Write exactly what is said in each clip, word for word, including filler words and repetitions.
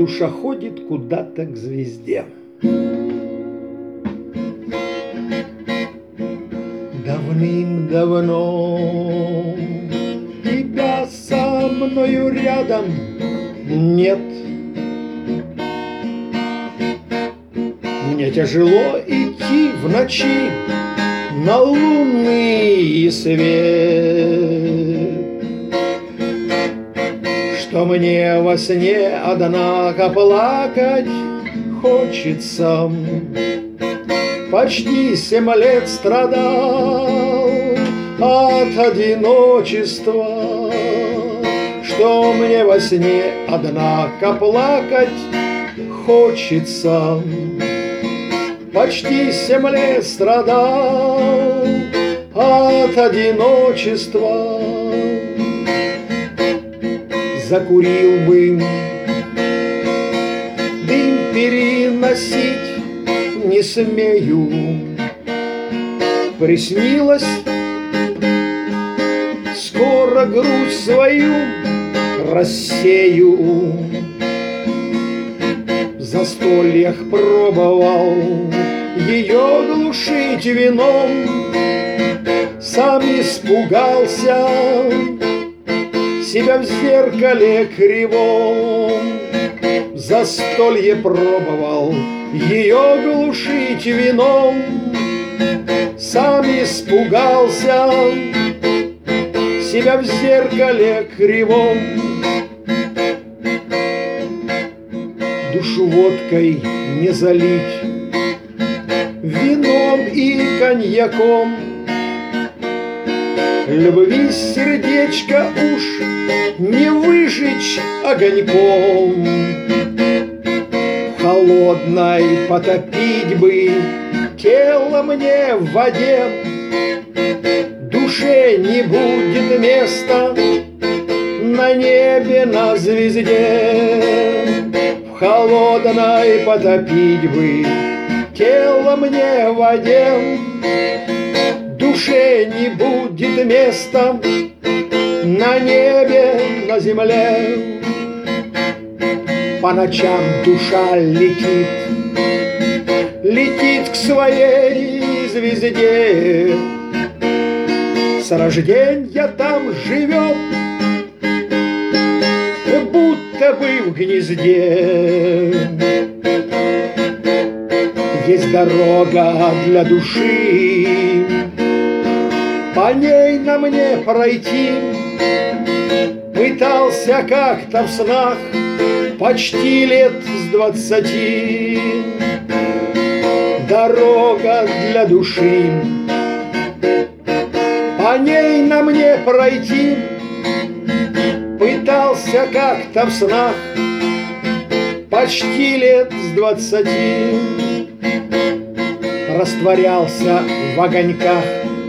душа ходит куда-то к звезде. Давным-давно тебя со мною рядом нет. Мне тяжело идти в ночи на лунный свет, что мне во сне, однако, плакать хочется. Почти семь лет страдал от одиночества, что мне во сне, однако, плакать хочется. Почти семь лет страдал от одиночества. Закурил бы, дым переносить не смею. Приснилось, скоро грудь свою рассею. В застольях пробовал ее глушить вином, сам испугался себя в зеркале кривом. В застолье пробовал ее глушить вином, сам испугался себя в зеркале кривом. Душу водкой не залить, вином и коньяком, любви сердечко уж не выжечь огоньком. Холодной потопить бы тело мне в воде, душе не будет места на небе, на звезде. В холодной потопить бы тело мне в воде, душе не будет места на небе, на земле. По ночам душа летит, летит к своей звезде. С рожденья там живет, будто бы в гнезде. Есть дорога для души, по ней на мне пройти. Пытался как-то в снах почти лет с двадцати. Дорога для души, по ней на мне пройти. Пытался как-то в снах почти лет с двадцати. Растворялся в огоньках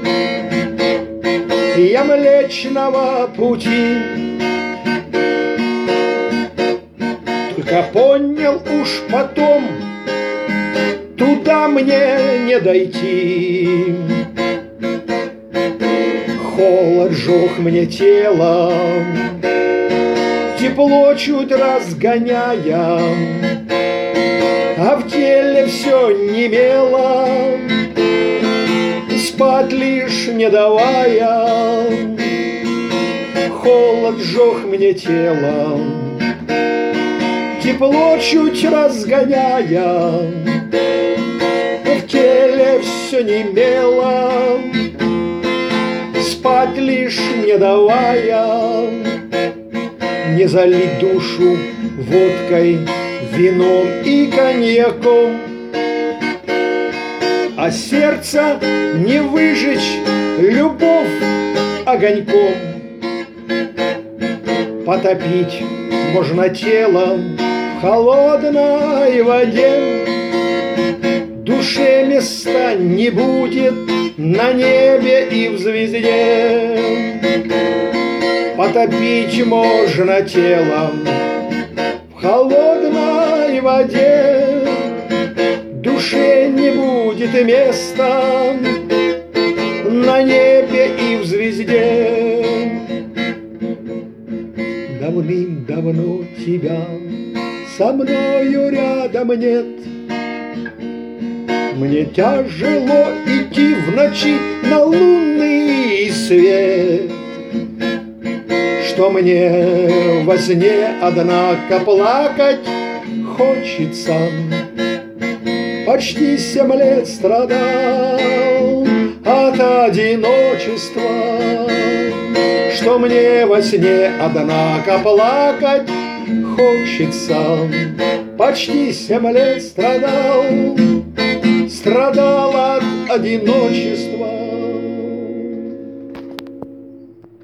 я Млечного Пути. Только понял уж потом, туда мне не дойти. Холод жёг мне тело, тепло чуть разгоняя, а в теле все немело, спать лишь не давая. Холод жёг мне тело, тепло чуть разгоняя, в теле все немело, спать лишь не давая. Не залить душу водкой, вином и коньяком, а сердце не выжечь любовь огоньком. Потопить можно тело в холодной воде, душе места не будет на небе и в звезде. Потопить можно тело в холодной воде, душе не будет места на небе и в звезде. Давным-давно тебя со мною рядом нет. Мне тяжело идти в ночи на лунный свет, что мне во сне, однако, плакать хочется. Почти семь лет страдал от одиночества, что мне во сне, однако, плакать хочется. Почти семь лет страдал, страдал от одиночества.